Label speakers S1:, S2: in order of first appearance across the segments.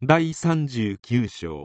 S1: 第39章。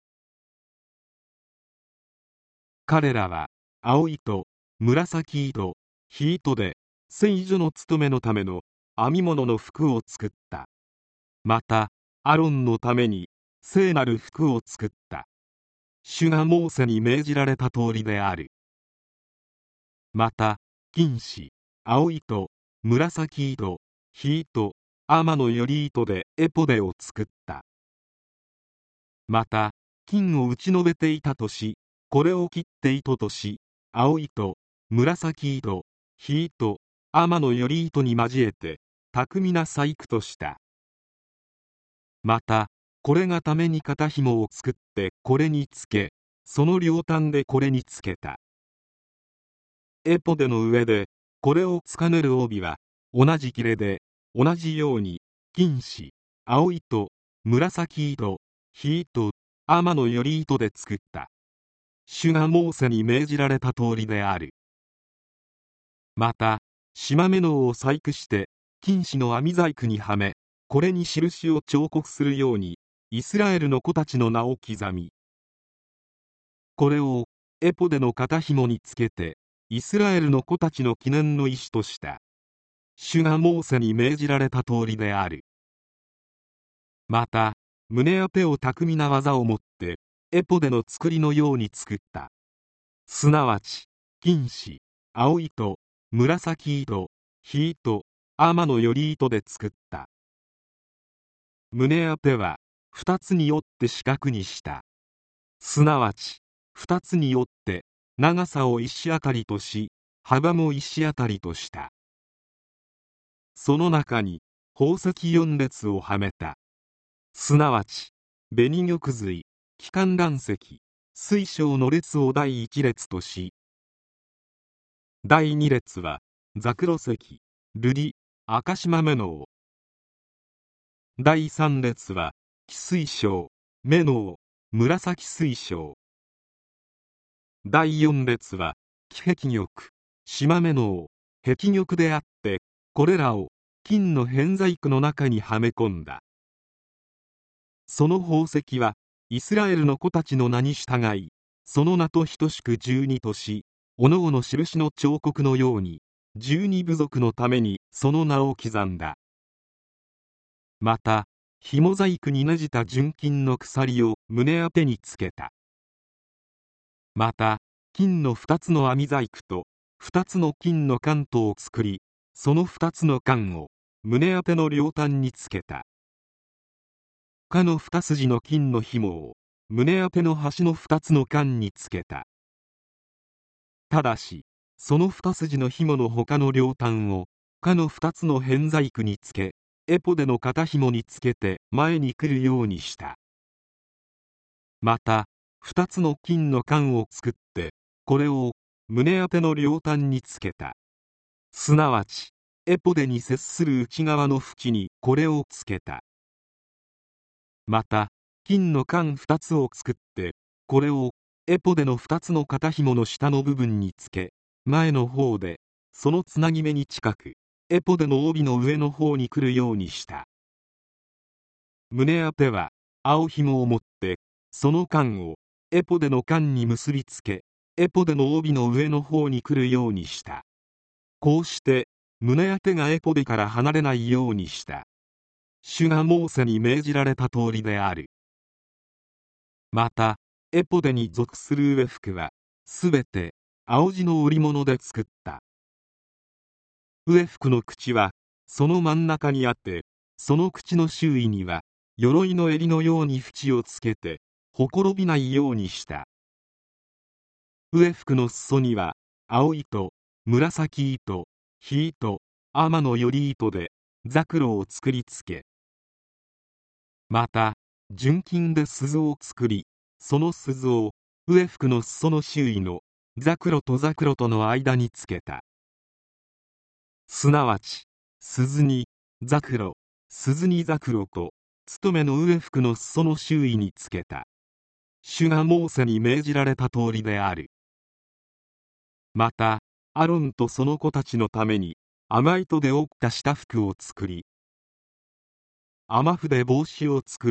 S1: 彼らは青糸、紫糸、火糸で聖所の務めのための編み物の服を作った。またアロンのために聖なる服を作った。主がモーセに命じられた通りである。また金糸、青糸、紫糸、火糸、天のより糸でエポデを作った。また金を打ち延べていたとし、これを切って糸とし、青糸、紫糸、火糸、天のより糸に交えて巧みな細工とした。またこれがために肩紐を作ってこれにつけ、その両端でこれにつけた。エポデの上でこれをつかねる帯は同じ切れで、同じように金糸、青糸、紫糸、火糸、天のより糸で作った。主がモーセに命じられた通りである。また縞目のを細工して金糸の編み細工にはめ、これに印を彫刻するようにイスラエルの子たちの名を刻み、これをエポデの肩紐につけてイスラエルの子たちの記念の石とした。主がモーセに命じられた通りである。また胸当てを巧みな技をもってエポデの作りのように作った。すなわち金糸、青糸、紫糸、火糸、天のより糸で作った。胸当ては2つに折って四角にした。すなわち2つに折って長さを1当たりとし、幅も1当たりとした。その中に宝石4列をはめた。すなわち紅玉髄、気観覧石、水晶の列を第1列とし、第2列はザクロ石、瑠璃、赤縞目の、第3列は黄水晶、目の、紫水晶、第4列は黄壁玉、縞目の、壁玉であって、これらを金の片細工の中にはめ込んだ。その宝石はイスラエルの子たちの名に従い、その名と等しく12とし、おのおの印の彫刻のように12部族のためにその名を刻んだ。また紐細工にねじた純金の鎖を胸当てにつけた。また金の2つの編み細工と2つの金の関東を作り、その2つの関を胸当ての両端につけた。かの2筋の金の紐を胸当ての端の2つの関につけた。ただしその2筋の紐の他の両端をかの2つの片細工につけ、エポデの肩紐につけて前に来るようにした。また2つの金の関を作って、これを胸当ての両端につけた。すなわちエポデに接する内側の縁にこれをつけた。また金の関2つを作って、これをエポデの2つの肩紐の下の部分につけ、前の方でそのつなぎ目に近くエポデの帯の上の方に来るようにした。胸当ては青紐を持ってその関をエポデの関に結びつけ、エポデの帯の上の方に来るようにした。こうして胸当てがエポデから離れないようにした。主がモーセに命じられた通りである。またエポデに属する上服はすべて青地の織物で作った。上服の口はその真ん中にあって、その口の周囲には鎧の襟のように縁をつけてほころびないようにした。上服の裾には青糸、紫糸、火糸、天のより糸でザクロを作りつけ、また純金で鈴を作り、その鈴を上服の裾の周囲のザクロとザクロとの間につけた。すなわち鈴にザクロ、鈴にザクロと務めの上服の裾の周囲につけた。主がモーセに命じられた通りである。またアロンとその子たちのために雨糸で織った下服を作り、雨筆帽子を作り、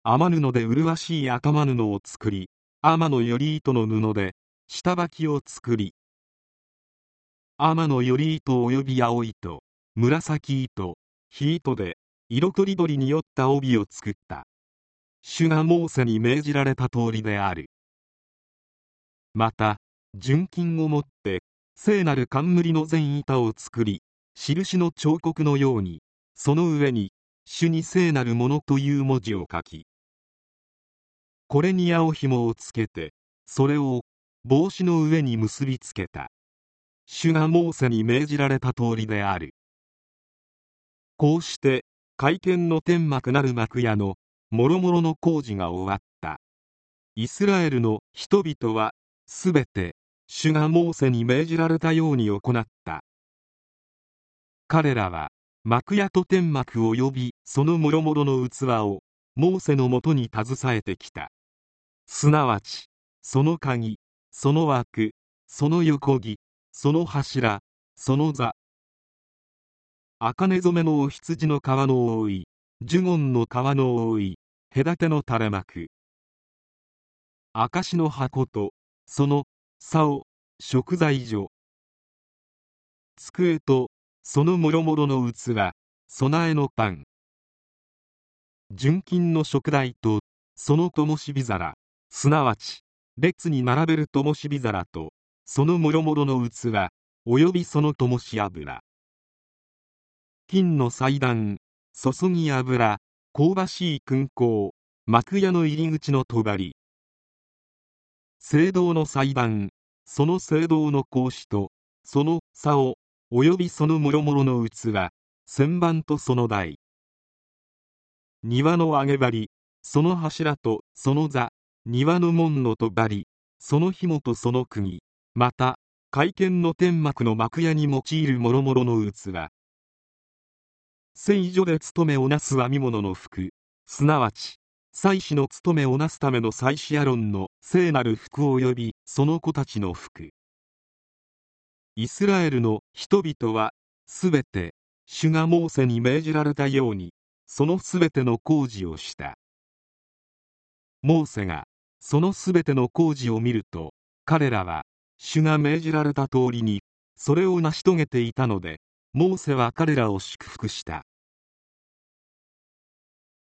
S1: 雨布で麗しい頭布を作り、天のより糸の布で下履きを作り、天のより糸及び青糸、紫糸、火糸で色とりどりによった帯を作った。主がモーセに命じられた通りである。また、純金をもって聖なる冠の全板を作り、印の彫刻のように、その上に主に聖なるものという文字を書き、これに青紐をつけて、それを帽子の上に結びつけた。主がモーセに命じられた通りである。こうして会見の天幕なる幕屋のもろもろの工事が終わった。イスラエルの人々はすべて主がモーセに命じられたように行った。彼らは幕屋と天幕及びそのもろもろの器をモーセのもとに携えてきた。すなわちその鍵、その枠、その横木、その柱、その座、茜染めのお羊の皮の覆い、ジュゴンの皮の覆い、隔ての垂れ幕、証の箱とその竿、食材所、机とそのもろもろの器、備えのパン、純金の食台とその灯火皿、すなわち列に並べる灯火皿とそのもろもろの器およびその灯し油、金の祭壇、注ぎ油、香ばしい燻香、幕屋の入り口の帳、聖堂の祭壇、その聖堂の格子とその竿およびそのもろもろの器、旋盤とその台、庭の上げ張り、その柱とその座、庭の門の戸張、その紐とその釘、また会見の天幕の幕屋に用いるもろもろの器、聖所で務めをなす編み物の服、すなわち祭司の務めをなすための祭司アロンの聖なる服及びその子たちの服。イスラエルの人々はすべて主がモーセに命じられたようにそのすべての工事をした。モーセがそのすべての工事を見ると、彼らは主が命じられた通りにそれを成し遂げていたので、モーセは彼らを祝福した。